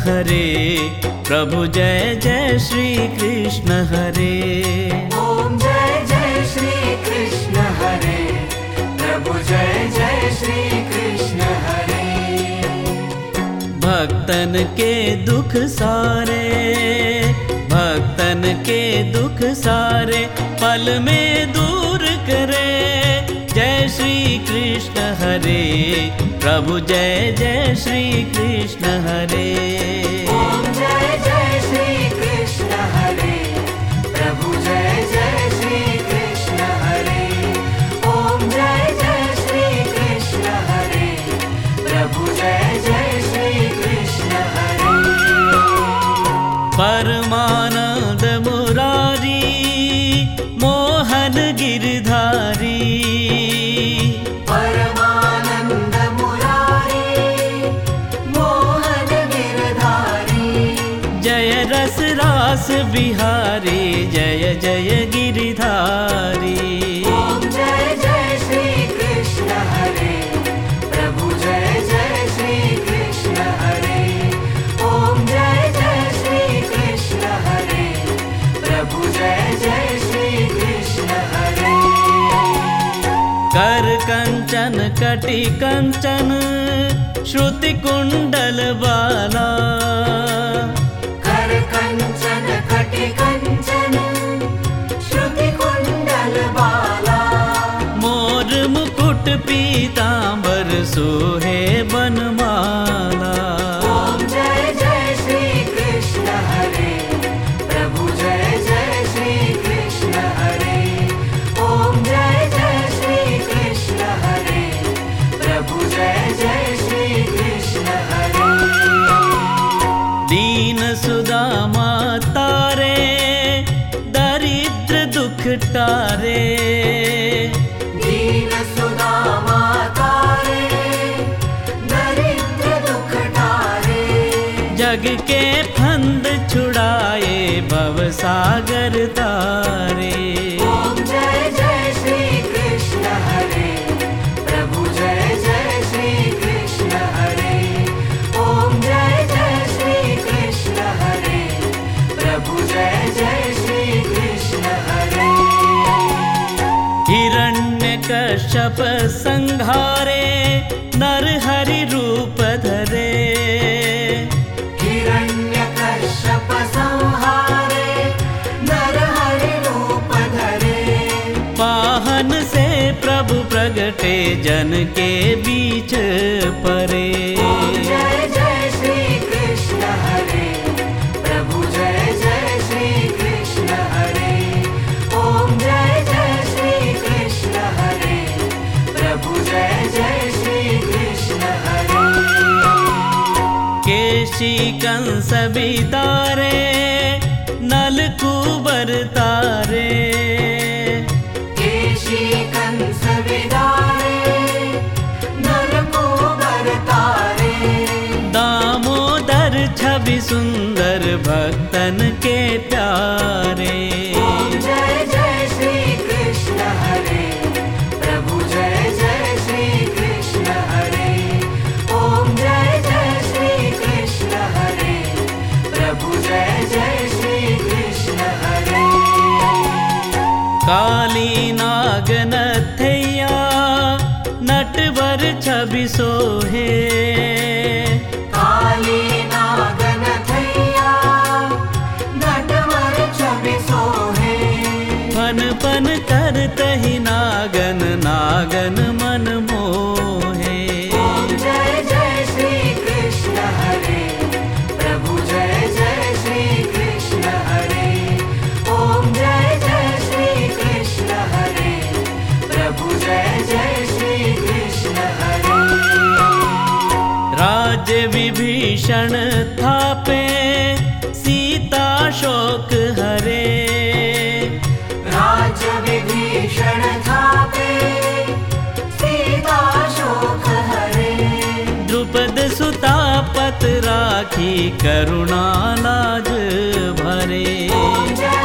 हरे, प्रभु जय जय श्री कृष्ण हरे। ओम जय जय श्री कृष्ण हरे, प्रभु जय जय श्री कृष्ण हरे। भक्तन के दुख सारे, भक्तन के दुख सारे पल में दूर करे, जय श्री कृष्ण हरे, प्रभु जय जय श्री कृष्ण हरे। ओम जय जय श्री कृष्ण हरे, प्रभु जय जय श्री कृष्ण हरे। ओम जय जय श्री कृष्ण हरे, प्रभु जय जय श्री कृष्ण हरे। परमानंद मुरारी मोहन गिरधारी, परमानंद मुरारी मोहन गिरधारी। जय रस रास बिहारी, जय जय गिरधारी। ओम जय जय श्री कृष्ण हरे, प्रभु जय जय श्री कृष्ण हरे। ओम जय जय श्री कृष्ण हरे, प्रभु जय जय श्री कृष्ण हरे। कर कंचन कटि कंचन श्रुति कुंडल बाला, कर कंचन कटि कंचन श्रुति कुंडल बाला। मोर मुकुट पीतांबर सोहे बनमाला। ओम जय जय श्री कृष्ण हरे, प्रभु जय जय श्री कृष्ण हरे। ओम जय जय श्री कृष्ण हरे, प्रभु जय जय श्री कृष्ण हरे। दीन सुदामा तारे, दरिद्र दुख टारे, दीन सुदामा तारे, दरिद्र दुख टारे। जग के फंद छुड़ाए भव सागर तारे। ओम जय जय श्री कृष्ण हरे, प्रभु जय जय श्री कृष्ण हरे। ओम जय जय श्री कृष्ण हरे, प्रभु जय जय श्री कृष्ण हरे। हिरण्यकश्यप संहारे, नर हरि रूप धरे, हिरण्यकश्यप संहारे, नर हरि रूप धरे। वाहन से प्रभु प्रगटे, जन के बीच परे। ओम जय जय श्री कृष्ण हरे, प्रभु जय जय श्री कृष्ण हरे। ओम जय जय श्री कृष्ण हरे, प्रभु जय जय श्री कृष्ण हरे। केशी कंस बितारे, नल कुबर तारे, केशी कंस विदारे, नर को बरतारे। दामोदर छवि सुंदर भक्तन के प्यारे। ओम जय जय श्री कृष्ण हरे, प्रभु जय जय श्री कृष्ण हरे। ओम जय जय श्री कृष्ण हरे, प्रभु जय जय श्री कृष्ण हरे। काली नागनथैया नटवर छवि सोहे, काली नागन थैया नटवर छवि सोहे। फन फन करतहि नागन, नागन मन मोहे। ओम जय जय श्री कृष्ण हरे, प्रभु जय जय श्री कृष्ण हरे। ओम जय जय श्री कृष्ण हरे, प्रभु जय जय श्री कृष्ण हरे। राज्य विभीषण थापे, सीता शोक हरे, राज्य विभीषण थापे, सीता शोक हरे। द्रुपद सुता पत राखी, करुणा लाज भरे। ओम जय